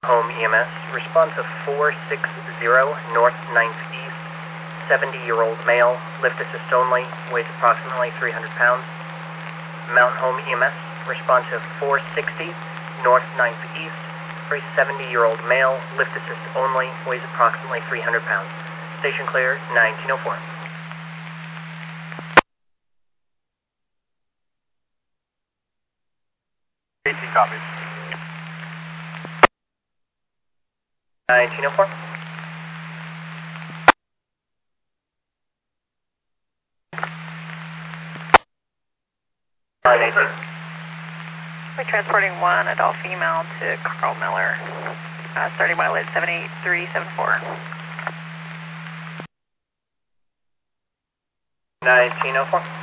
Home EMS, respond to 460 North 9th East, 70-year-old male, lift assist only, weighs approximately 300 pounds. Mountain Home EMS, respond to 460 North 9th East, for a 70-year-old male, lift assist only, weighs approximately 300 pounds. Station clear, 1904. AT copies. 1904. We're transporting one adult female to Carl Miller, starting mileage 78374. 1904.